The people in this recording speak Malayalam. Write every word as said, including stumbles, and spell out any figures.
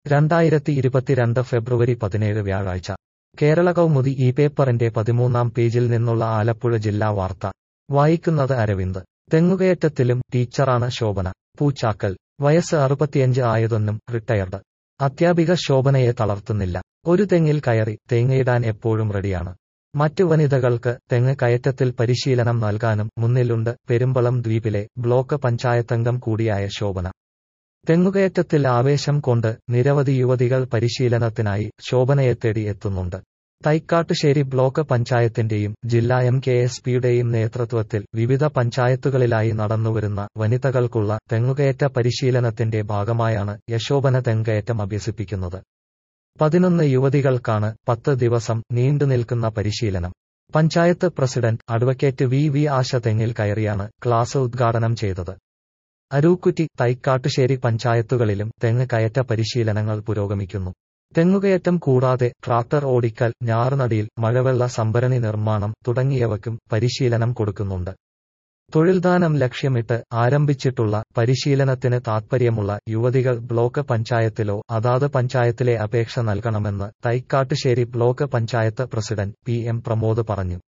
രണ്ടായിരത്തി ഇരുപത്തിരണ്ട് ഫെബ്രുവരി പതിനേഴ് വ്യാഴാഴ്ച കേരള കൗമുദി ഈ പേപ്പറിന്റെ പതിമൂന്നാം പേജിൽ നിന്നുള്ള ആലപ്പുഴ ജില്ലാ വാർത്ത വായിക്കുന്നത് അരവിന്ദ്. തെങ്ങുകയറ്റത്തിലും ടീച്ചറാണ് ശോഭന. പൂച്ചാക്കൽ. വയസ്സ് അറുപത്തിയഞ്ച് ആയതൊന്നും റിട്ടയർഡ് അധ്യാപിക ശോഭനയെ തളർത്തുന്നില്ല. ഒരു തെങ്ങിൽ കയറി തേങ്ങയിടാൻ എപ്പോഴും റെഡിയാണ്. മറ്റു വനിതകൾക്ക് തെങ്ങ് കയറ്റത്തിൽ പരിശീലനം നൽകാനും മുന്നിലുണ്ട് പെരുമ്പളം ദ്വീപിലെ ബ്ലോക്ക് പഞ്ചായത്തംഗം കൂടിയായ ശോഭന. തെങ്ങുകയറ്റത്തിൽ ആവേശം കൊണ്ട് നിരവധി യുവതികൾ പരിശീലനത്തിനായി ശോഭനയെ തേടി എത്തുന്നുണ്ട്. തൈക്കാട്ടുശ്ശേരി ബ്ലോക്ക് പഞ്ചായത്തിന്റെയും ജില്ലാ എം കെ എസ് പിയുടെയും നേതൃത്വത്തിൽ വിവിധ പഞ്ചായത്തുകളിലായി നടന്നുവരുന്ന വനിതകൾക്കുള്ള തെങ്ങുകയറ്റ പരിശീലനത്തിന്റെ ഭാഗമായാണ് യശോഭന തെങ്ങുകയറ്റം അഭ്യസിപ്പിക്കുന്നത്. പതിനൊന്ന് യുവതികൾക്കാണ് പത്ത് ദിവസം നീണ്ടുനിൽക്കുന്ന പരിശീലനം. Panchayat president advocate V V Asha തെങ്ങിൽ കയറിയാണ് ക്ലാസ് ഉദ്ഘാടനം ചെയ്തത്. അരൂക്കുറ്റി, തൈക്കാട്ടുശ്ശേരി പഞ്ചായത്തുകളിലും തെങ്ങ് കയറ്റ പരിശീലനങ്ങൾ പുരോഗമിക്കുന്നു. തെങ്ങുകയറ്റം കൂടാതെ ട്രാക്ടർ ഓടിക്കൽ, ഞാറുനടിയിൽ, മഴവെള്ള സംഭരണി നിർമ്മാണം തുടങ്ങിയവയ്ക്കും പരിശീലനം കൊടുക്കുന്നുണ്ട്. തൊഴിൽദാനം ലക്ഷ്യമിട്ട് ആരംഭിച്ചിട്ടുള്ള പരിശീലനത്തിന് താൽപ്പര്യമുള്ള യുവതികൾ ബ്ലോക്ക് പഞ്ചായത്തിലോ അതാത് പഞ്ചായത്തിലെ അപേക്ഷ നൽകണമെന്ന് Thycattussery block panchayat president P M Pramod പറഞ്ഞു.